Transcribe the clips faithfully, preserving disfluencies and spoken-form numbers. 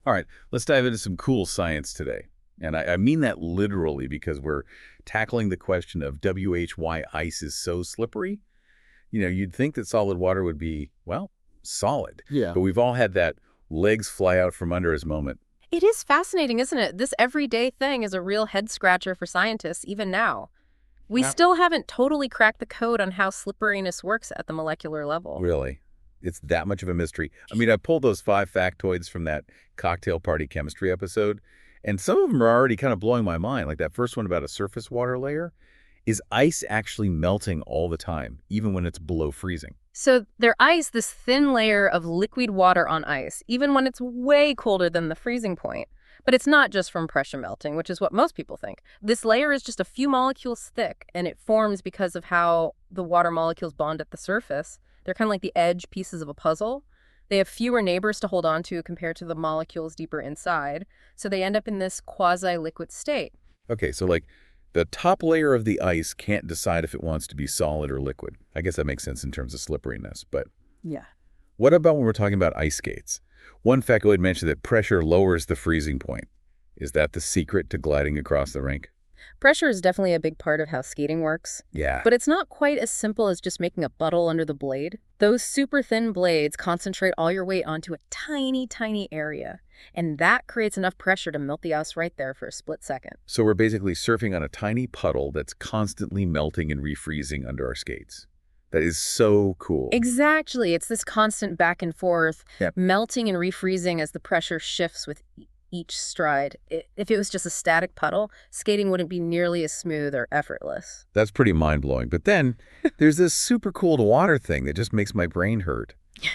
All right, let's dive into some cool science today. And I, I mean that literally because we're tackling the question of W H why ice is so slippery. You know, you'd think that solid water would be, well, solid. Yeah. But we've all had that legs fly out from under us moment. It is fascinating, isn't it? This everyday thing is a real head-scratcher for scientists, even now. We Now- still haven't totally cracked the code on how slipperiness works at the molecular level. Really. It's that much of a mystery. I mean, I pulled those five factoids from that cocktail party chemistry episode, and some of them are already kind of blowing my mind. Like that first one about a surface water layer. Is ice actually melting all the time, even when it's below freezing? So their ice, this thin layer of liquid water on ice, even when it's way colder than the freezing point. But it's not just from pressure melting, which is what most people think. This layer is just a few molecules thick, and it forms because of how the water molecules bond at the surface. They're kind of like the edge pieces of a puzzle. They have fewer neighbors to hold on to compared to the molecules deeper inside, so they end up in this quasi-liquid state. Okay, so like the top layer of the ice can't decide if it wants to be solid or liquid. I guess that makes sense in terms of slipperiness, but Yeah. what about when we're talking about ice skates? One factoid mentioned that pressure lowers the freezing point. Is that the secret to gliding across the rink? Pressure is definitely a big part of how skating works. Yeah. But it's not quite as simple as just making a buttle under the blade. Those super thin blades concentrate all your weight onto a tiny, tiny area. And that creates enough pressure to melt the ice right there for a split second. So we're basically surfing on a tiny puddle that's constantly melting and refreezing under our skates. That is so cool. Exactly. It's this constant back and forth, Yep. melting and refreezing as the pressure shifts with e- each stride. I- If it was just a static puddle, skating wouldn't be nearly as smooth or effortless. That's pretty mind-blowing. But then there's this super cold water thing that just makes my brain hurt.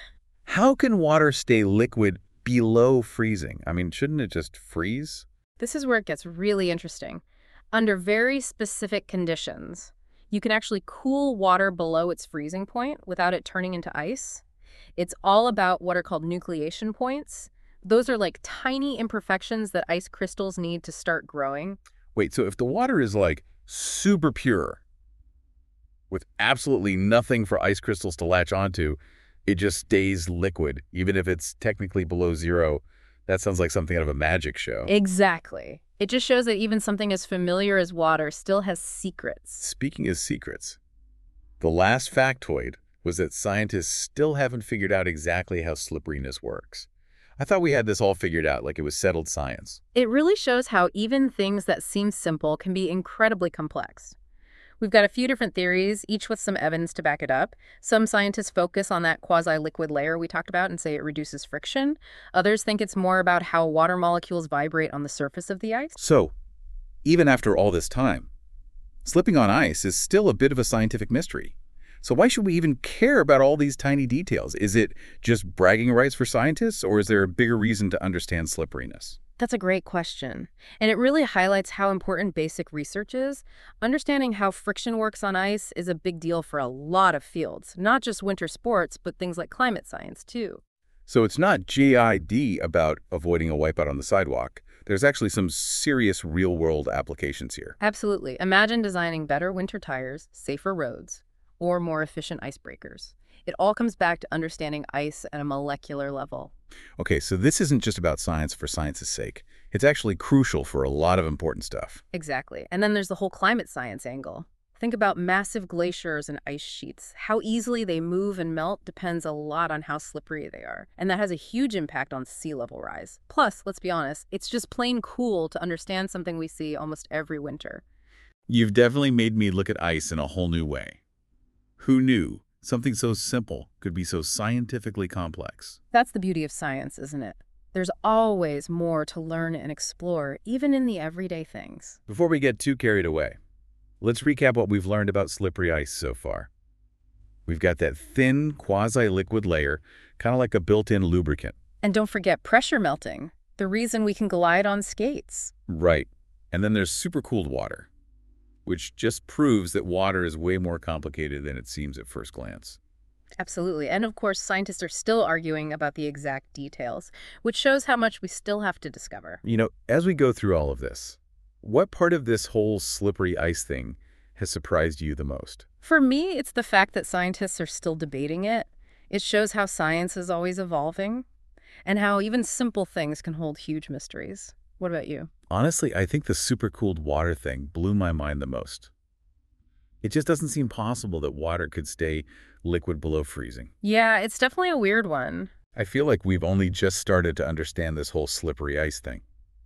How can water stay liquid below freezing? I mean, shouldn't it just freeze? This is where it gets really interesting. Under very specific conditions, you can actually cool water below its freezing point without it turning into ice. It's all about what are called nucleation points. Those are like tiny imperfections that ice crystals need to start growing. Wait, so if the water is like super pure with absolutely nothing for ice crystals to latch onto, it just stays liquid, even if it's technically below zero. That sounds like something out of a magic show. Exactly. It just shows that even something as familiar as water still has secrets. Speaking of secrets, the last factoid was that scientists still haven't figured out exactly how slipperiness works. I thought we had this all figured out, like it was settled science. It really shows how even things that seem simple can be incredibly complex. We've got a few different theories, each with some evidence to back it up. Some scientists focus on that quasi-liquid layer we talked about and say it reduces friction. Others think it's more about how water molecules vibrate on the surface of the ice. So, even after all this time, slipping on ice is still a bit of a scientific mystery. So why should we even care about all these tiny details? Is it just bragging rights for scientists, or is there a bigger reason to understand slipperiness? That's a great question. And it really highlights how important basic research is. Understanding how friction works on ice is a big deal for a lot of fields, not just winter sports, but things like climate science, too. So it's not J I D about avoiding a wipeout on the sidewalk. There's actually some serious real-world applications here. Absolutely. Imagine designing better winter tires, safer roads, or more efficient icebreakers. It all comes back to understanding ice at a molecular level. Okay, so this isn't just about science for science's sake. It's actually crucial for a lot of important stuff. Exactly. And then there's the whole climate science angle. Think about massive glaciers and ice sheets. How easily they move and melt depends a lot on how slippery they are. And that has a huge impact on sea level rise. Plus, let's be honest, it's just plain cool to understand something we see almost every winter. You've definitely made me look at ice in a whole new way. Who knew something so simple could be so scientifically complex? That's the beauty of science, isn't it? There's always more to learn and explore, even in the everyday things. Before we get too carried away, let's recap what we've learned about slippery ice so far. We've got that thin, quasi-liquid layer, kind of like a built-in lubricant. And don't forget pressure melting, the reason we can glide on skates. Right. And then there's supercooled water, which just proves that water is way more complicated than it seems at first glance. Absolutely. And of course, scientists are still arguing about the exact details, which shows how much we still have to discover. You know, as we go through all of this, what part of this whole slippery ice thing has surprised you the most? For me, it's the fact that scientists are still debating it. It shows how science is always evolving. and how even simple things can hold huge mysteries. What about you? Honestly, I think the supercooled water thing blew my mind the most. It just doesn't seem possible that water could stay liquid below freezing. Yeah, it's definitely a weird one. I feel like we've only just started to understand this whole slippery ice thing.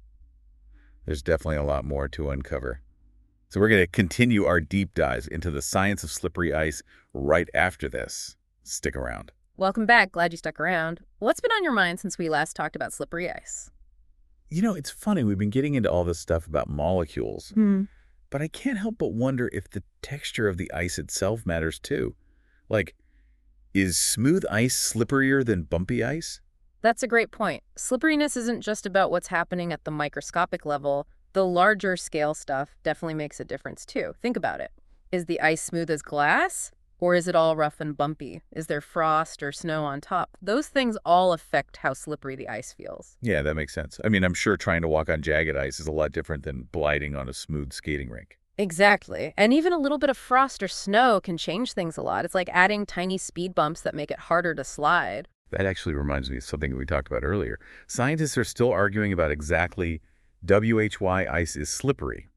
There's definitely a lot more to uncover. So we're going to continue our deep dives into the science of slippery ice right after this. Stick around. Welcome back. Glad you stuck around. What's been on your mind since we last talked about slippery ice? You know, it's funny, we've been getting into all this stuff about molecules, Hmm. but I can't help but wonder if the texture of the ice itself matters too. Like, is smooth ice slipperier than bumpy ice? That's a great point. Slipperiness isn't just about what's happening at the microscopic level. The larger scale stuff definitely makes a difference too. Think about it. Is the ice smooth as glass? Or is it all rough and bumpy? Is there frost or snow on top? Those things all affect how slippery the ice feels. Yeah, that makes sense. I mean, I'm sure trying to walk on jagged ice is a lot different than gliding on a smooth skating rink. Exactly. And even a little bit of frost or snow can change things a lot. It's like adding tiny speed bumps that make it harder to slide. That actually reminds me of something we talked about earlier. Scientists are still arguing about exactly W H Y ice is slippery.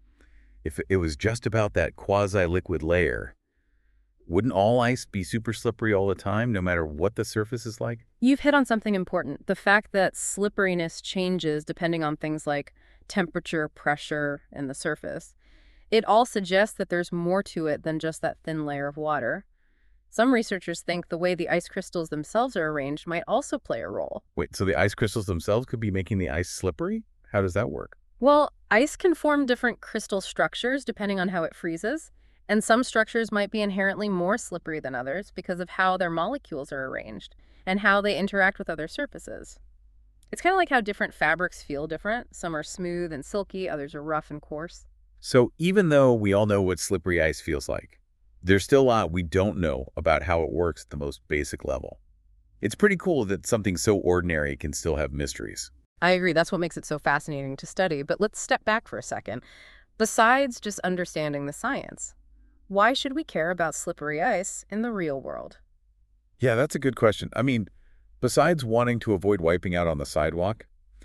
If it was just about that quasi-liquid layer, wouldn't all ice be super slippery all the time, no matter what the surface is like? You've hit on something important. The fact that slipperiness changes depending on things like temperature, pressure, and the surface. It all suggests that there's more to it than just that thin layer of water. Some researchers think the way the ice crystals themselves are arranged might also play a role. Wait, so the ice crystals themselves could be making the ice slippery? How does that work? Well, ice can form different crystal structures depending on how it freezes, and some structures might be inherently more slippery than others because of how their molecules are arranged and how they interact with other surfaces. It's kind of like how different fabrics feel different. Some are smooth and silky, others are rough and coarse. So even though we all know what slippery ice feels like, there's still a lot we don't know about how it works at the most basic level. It's pretty cool that something so ordinary can still have mysteries. I agree. That's what makes it so fascinating to study. But let's step back for a second. Besides just understanding the science, why should we care about slippery ice in the real world? Yeah, that's a good question. I mean, besides wanting to avoid wiping out on the sidewalk,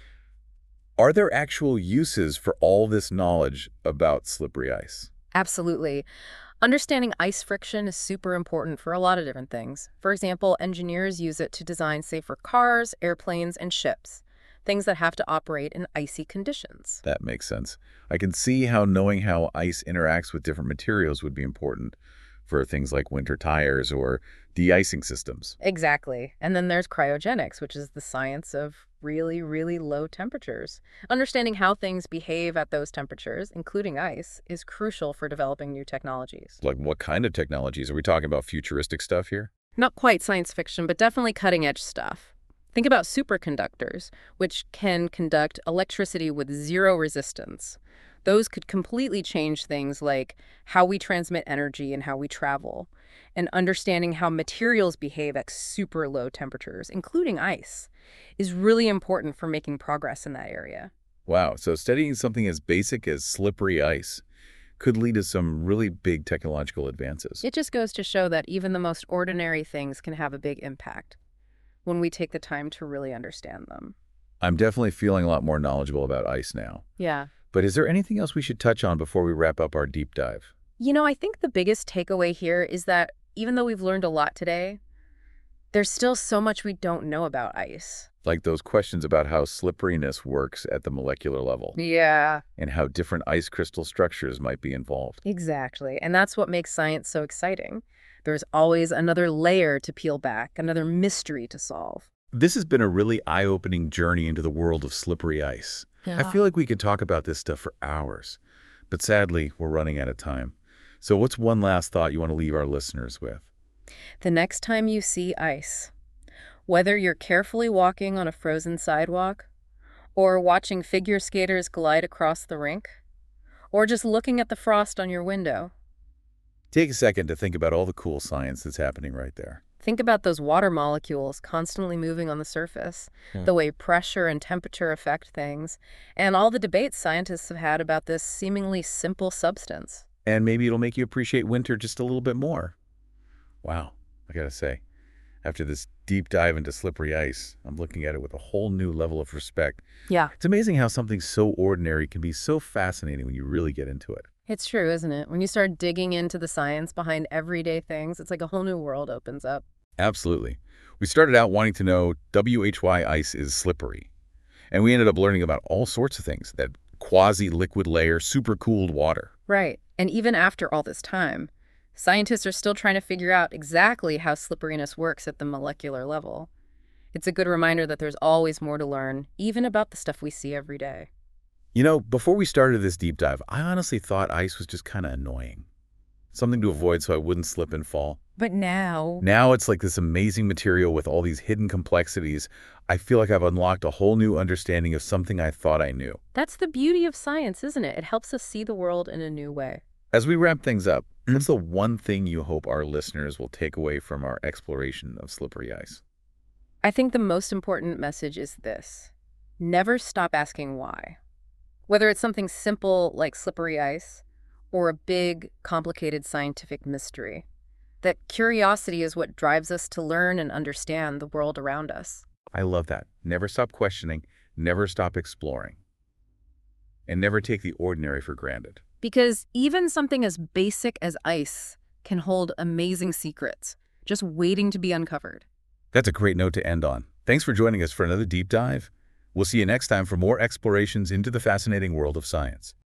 are there actual uses for all this knowledge about slippery ice? Absolutely. Understanding ice friction is super important for a lot of different things. For example, engineers use it to design safer cars, airplanes, and ships, things that have to operate in icy conditions. That makes sense. I can see how knowing how ice interacts with different materials would be important for things like winter tires or de-icing systems. Exactly. And then there's cryogenics, which is the science of really, really low temperatures. Understanding how things behave at those temperatures, including ice, is crucial for developing new technologies. Like what kind of technologies? Are we talking about futuristic stuff here? Not quite science fiction, but definitely cutting-edge stuff. Think about superconductors, which can conduct electricity with zero resistance. Those could completely change things like how we transmit energy and how we travel, and understanding how materials behave at super low temperatures, including ice, is really important for making progress in that area. Wow, so studying something as basic as slippery ice could lead to some really big technological advances. It just goes to show that even the most ordinary things can have a big impact when we take the time to really understand them. I'm definitely feeling a lot more knowledgeable about ice now. Yeah. But is there anything else we should touch on before we wrap up our deep dive? You know, I think the biggest takeaway here is that even though we've learned a lot today, there's still so much we don't know about ice. Like those questions about how slipperiness works at the molecular level Yeah, and how different ice crystal structures might be involved. exactly. And that's what makes science so exciting. There's always another layer to peel back, another mystery to solve. This has been a really eye-opening journey into the world of slippery ice. I feel like we could talk about this stuff for hours, but sadly, we're running out of time. So what's one last thought you want to leave our listeners with? The next time you see ice, whether you're carefully walking on a frozen sidewalk, or watching figure skaters glide across the rink, or just looking at the frost on your window, Take a second to think about all the cool science that's happening right there. think about those water molecules constantly moving on the surface, Hmm. the way pressure and temperature affect things, and all the debates scientists have had about this seemingly simple substance. And maybe it'll make you appreciate winter just a little bit more. Wow, I gotta say, After this deep dive into slippery ice, I'm looking at it with a whole new level of respect. Yeah. It's amazing how something so ordinary can be so fascinating when you really get into it. It's true, isn't it? When you start digging into the science behind everyday things, it's like a whole new world opens up. Absolutely. We started out wanting to know W H Y ice is slippery. And we ended up learning about all sorts of things, that quasi-liquid layer, super-cooled water. Right. And even after all this time, scientists are still trying to figure out exactly how slipperiness works at the molecular level. It's a good reminder that there's always more to learn, even about the stuff we see every day. You know, before we started this deep dive, I honestly thought ice was just kind of annoying. Something to avoid so I wouldn't slip and fall. But now... Now it's like this amazing material with all these hidden complexities. I feel like I've unlocked a whole new understanding of something I thought I knew. That's the beauty of science, isn't it? It helps us see the world in a new way. As we wrap things up, what's the one thing you hope our listeners will take away from our exploration of slippery ice? I think the most important message is this. Never stop asking why. Whether it's something simple like slippery ice or a big, complicated scientific mystery, that curiosity is what drives us to learn and understand the world around us. I love that. Never stop questioning, never stop exploring, and never take the ordinary for granted. Because even something as basic as ice can hold amazing secrets, just waiting to be uncovered. That's a great note to end on. Thanks for joining us for another deep dive. We'll see you next time for more explorations into the fascinating world of science.